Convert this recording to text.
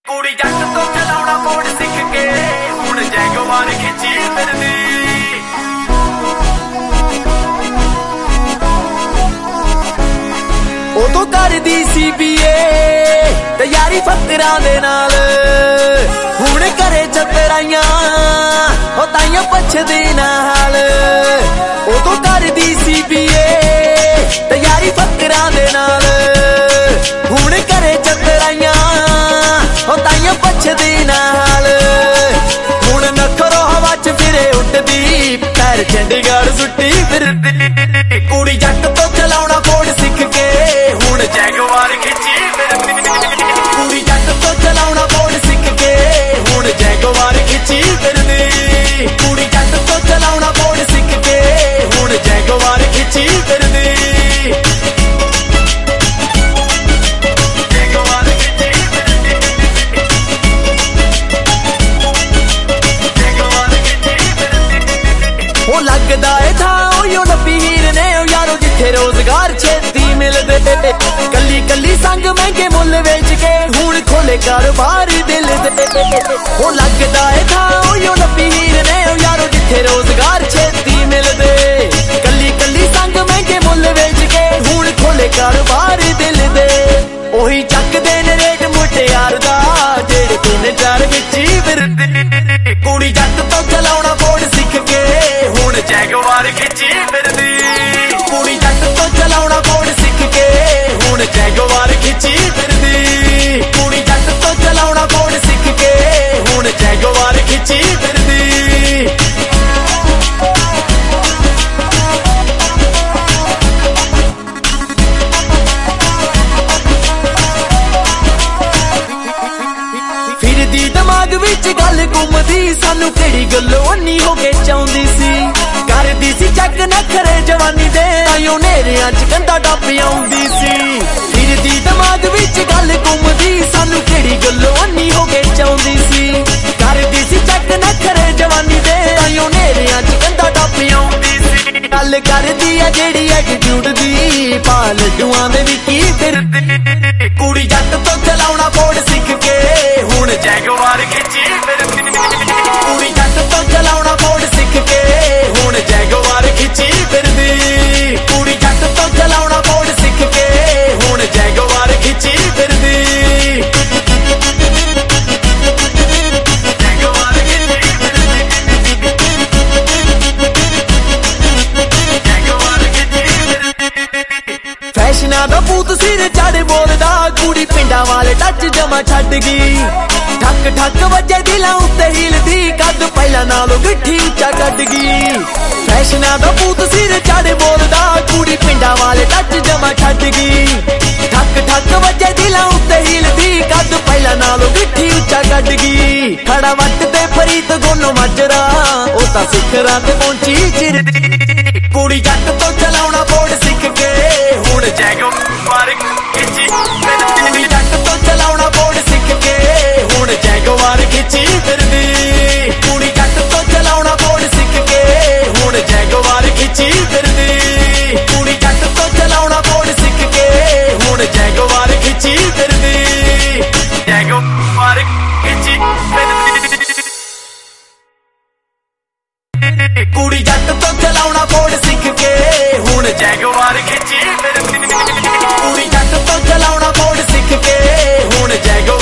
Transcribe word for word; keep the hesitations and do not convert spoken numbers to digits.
ਕੁੜੀ ਜੱਟ ਤੋਂ ਚਲਾਉਣਾ ਮੋੜ ਸਿੱਖ ਕੇ ਹੁਣ ਜੈਗਵਾਰ ਖਿੱਚੀ ਫਿਰਦੀ। ਉਦੋਂ ਕਰਦੀ ਸੀ ਬੀਏ ਤਿਆਰੀ ਫੱਤਰਾਂ ਦੇ ਨਾਲ, ਹੁਣ ਘਰੇ ਚਤਰਾਈਆਂ ਉਹ ਤਾਈਆਂ ਪੁੱਛਦੇ ਨਾ ਹਾਲ। ਉਦੋਂ ਕਰਦੀ ਸੀ ਬੀਏ ਤਿਆਰੀ ਫੱਤਰਾਂ ਦੇ ਨਾਲ, ਹੁਣ ਘਰੇ ਚਤਰਾਈਆਂ ਉਹ ਤਾਈਆਂ ਪੁੱਛਦੇ ਨਾ ਹਾਲ। ਹੁਣ ਨਖਰੋ ਹਵਾ ਚ ਫਿਰੇ ਉੱਡਦੀ, ਪੈਰ ਚੰਡੀਗੜ੍ਹ ਸੁੱਟੀ ਫਿਰਦੀ। ਕੁੜੀ ਜੱਟ ਤੋਂ ਚਲਾਉਣਾ ਮੋੜ ਸਿੱਖ ਕੇ ਹੁਣ ਜੈਗਵਾਰ ਖਿੱਚੀ ਫਿਰਦੀ। ਕੁੜੀ ਜੱਟ ਤੋਂ ਚਲਾਉਣਾ ਮੋੜ ਸਿੱਖ ਕੇ ਹੁਣ ਜੈਗਵਾਰ ਖਿੱਚੀ ਫਿਰਦੀ। ਕੁੜੀ ਜੱਟ ਤੋਂ ਚਲਾਉਣਾ ਮੋੜ ਸਿੱਖ ਕੇ ਹੁਣ ਜੈਗਵਾਰ ਖਿੱਚੀ ਫਿਰਦੀ। ਉਹ ਲੱਗਦਾ ਏ ਥਾਂ ਉਹੀਓ ਨੱਬੀ ਹੀਰ ਨੇ ਉਹ ਯਾਰੋ ਜਿੱਥੇ ਰੋਜ਼ਗਾਰ ਛੇਤੀ ਮਿਲਦੇ। ਕੱਲੀ ਕੱਲੀ ਸੰਗ ਮਹਿੰਗੇ ਮੁੱਲ ਵੇਚ ਕੇ ਹੁਣ ਖੋਲੇ ਕਾਰੋਬਾਰ ਦਿਲ ਦੇ। ਉਹ ਲੱਗਦਾ ਏ ਥਾਂ ਉਹੀਓ ਨੱਬੀ ਹੀਰ ਨੇ ਉਹ ਯਾਰੋ ਜਿੱਥੇ ਰੋਜ਼ਗਾਰ ਛੇਤੀ ਮਿਲਦੇ। ਕੱਲੀ ਕੱਲੀ ਸੰਗ ਮਹਿੰਗੇ ਮੁੱਲ ਵੇਚ ਕੇ ਹੁਣ ਖੋਲੇ ਕਾਰੋਬਾਰ ਦਿਲ ਦੇ। ਉਹੀ ਚੱਕਦੇ ਨੇ ਰੇਟ ਮੁਟਿਆਰ ਦਾ ਜਿਹੜੇ ਤਿੰਨ ਚਾਰ ਵਿੱਚ ਹੀ ਫਿਰਦੇ। ਕੁੜੀ ਜੱਟ ਤੋਂ ਚਲਾਉਣਾ ਮੋੜ ਸਿੱਖ ਕੇ ਹੁਣ ਜੈਗਵਾਰ ਖਿੱਚੀ ਫਿਰਦੀ। ਕੁੜੀ ਜੱਟ ਤੋਂ ਚਲਾਉਣਾ ਮੋੜ ਸਿੱਖ ਕੇ ਹੁਣ ਜੈਗਵਾਰ ਖਿੱਚੀ ਫਿਰਦੀ। ਕੁੜੀ ਜੱਟ ਤੋਂ ਚਲਾਉਣਾ ਮੋੜ ਸਿੱਖ ਕੇ ਹੁਣ ਜੈਗਵਾਰ ਖਿੱਚੀ ਫਿਰਦੀ। ਫਿਰਦੀ ਦਿਮਾਗ ਵਿੱਚ ਗੱਲ ਘੁੰਮਦੀ, ਸਾਨੂੰ ਕਿਹੜੀ ਗੱਲੋਂ ਅੰਨੀ ਹੋ ਕੇ ਚਾਹੁੰਦੀ ਸੀ। ਕਰਦੀ ਸੀ ਚੱਕ ਨਖਰੇ ਜਵਾਨੀ ਦੇ, ਤਾਈਓ ਨੇਰਿਆਂ ਚ ਕੰਧਾ ਟੱਪ ਆਉਂਦੀ ਸੀ। ਫਿਰਦੀ ਦਿਮਾਗ ਵਿੱਚ ਗੱਲ ਘੁੰਮਦੀ, ਸਾਨੂੰ ਕਿਹੜੀ ਗੱਲੋਂ ਅੰਨੀ ਹੋ ਕੇ ਚਾਹੁੰਦੀ ਸੀ। ਕਰਦੀ ਸੀ ਚੱਕ ਨਖਰੇ ਜਵਾਨੀ ਦੇ, ਤਾਈਓ ਨੇਰਿਆਂ ਚ ਕੰਧਾ ਟੱਪ ਆਉਂਦੀ ਸੀ। ਗੱਲ ਕਰਦੀ ਆ ਜਿਹੜੀ ਐਟੀਟਿਊਡ ਦੀ, ਪਾ ਲੱਡੂਆਂ ਦੇ ਵਿੱਚ ਕੀ ਫਿਰਦੀ। ਕੁੜੀ ਜੱਟ ਤੋਂ ਚਲਾਉਣਾ ਮੋੜ ਸਿੱਖ ਕੇ ਹੁਣ ਜੈਗਵਾਰ ਖਿੱਚੀ ਫਿਰਦੀ। ਕੁੜੀ ਜੱਟ ਤੋਂ ਚਲਾਉਣਾ ਮੋੜ ਸਿੱਖ ਕੇ ਹੁਣ ਜੈਗਵਾਰ ਖਿੱਚੀ ਫਿਰਦੀ। ਕੁੜੀ ਜੱਟ ਤੋਂ ਚਲਾਉਣਾ ਮੋੜ ਸਿੱਖ ਕੇ ਹੁਣ ਜੈਗਵਾਰ ਖਿੱਚੀ ਫਿਰਦੀ। ਜੈਗਵਾਰ ਖਿੱਚੀ ਫਿਰਦੀ। ਜੈਗਵਾਰ ਖਿੱਚੀ ਫਿਰਦੀ। ਫੈਸ਼ਨਾਂ ਦਾ ਭੂਤ ਸਿਰ ਚੜ੍ਹ ਬੋਲਦਾ, ਕੁੜੀ ਪਿੰਡਾਂ ਵਾਲੇ ਟੱਚ ਜਮਾ ਛੱਡ ਗਈ। ਠੱਕ ਠੱਕ ਵੱਜੇ ਦਿਲਾਂ ਉੱਤੇ ਹਿਲਦੀ, ਕੱਦ ਪਹਿਲਾਂ ਨਾਲੋਂ ਗਿੱਠੀ ਉੱਚਾ ਕੱਢ ਗਈ। ਫੈਸ਼ਨਾਂ ਦਾ ਭੂਤ ਸਿਰ ਚੜ੍ਹ ਬੋਲਦਾ, ਕੁੜੀ ਪਿੰਡਾਂ ਵਾਲੇ ਟੱਚ ਜਮਾ ਛੱਡ ਗਈ। ਠੱਕ ਠੱਕ ਵੱਜੇ ਦਿਲਾਂ ਉੱਤੇ ਹਿਲਦੀ, ਕੱਦ ਪਹਿਲਾਂ ਨਾਲੋਂ ਗਿੱਠੀ ਉੱਚਾ ਕੱਢ ਗਈ। ਖੜਾ ਵੱਟ ਤੇ ਫਰੀਦ ਗੋਨੋ ਮਾਜਰਾ, ਉਹ ਤਾਂ ਸਿਖਰਾਂ ਤੇ ਪਹੁੰਚੀ ਚਿਰਦੀ। ਕੁੜੀ ਜੱਟ ਤੋਂ ਚਲਾਉਣਾ ਮੋੜ ਸਿੱਖ ਕੇ ਹੁਣ ਜੈਗਵਾਰ ਖਿੱਚੀ ਫਿਰਦੀ। ਕੁੜੀ ਜੱਟ ਤੋਂ ਚਲਾਉਣਾ ਮੋੜ ਸਿੱਖ ਕੇ ਹੁਣ ਜੈਗਵਾਰ ਖਿੱਚੀ ਫਿਰਦੀ। ਕੁੜੀ ਜੱਟ ਤੋਂ ਚਲਾਉਣਾ ਮੋੜ ਸਿੱਖ ਕੇ ਹੁਣ ਜੈਗਵਾਰ ਖਿੱਚੀ ਫਿਰਦੀ। ਕੁੜੀ ਜੱਟ ਤੋਂ ਚਲਾਉਣਾ ਮੋੜ ਸਿੱਖ ਕੇ ਹੁਣ ਜੈਗਵਾਰ ਖਿੱਚੀ ਫਿਰਦੀ। ਜੈਗਵਾਰ ਖਿੱਚੀ ਫਿਰਦੀ। ਕੁੜੀ ਜੱਟ ਤੋਂ ਚਲਾਉਣਾ ਮੋੜ ਸਿੱਖ ਕੇ ਹੁਣ ਜੈਗਵਾਰ ਖਿੱਚੀ ਫਿਰਦੀ। ਕੁੜੀ ਜੱਟ ਤੋਂ ਚਲਾਉਣਾ ਮੋੜ ਸਿੱਖ ਕੇ ਹੁਣ ਜੈਗਵਾਰ